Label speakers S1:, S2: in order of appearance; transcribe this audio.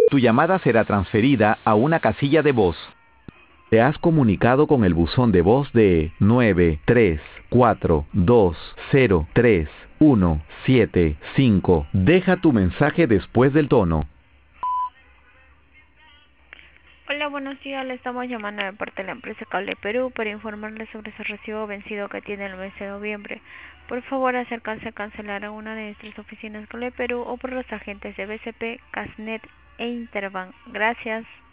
S1: Tu llamada será transferida a una casilla de voz. Te has comunicado con el buzón de voz de 934203175. Deja tu mensaje después del tono.
S2: Hola, buenos días. Le estamos llamando de parte de la empresa Cable Perú para informarle sobre su recibo vencido que tiene el mes de noviembre. Por favor, acercarse a cancelar a una de nuestras oficinas Cable Perú o por los agentes de BCP, Casnet e Interbank. Gracias.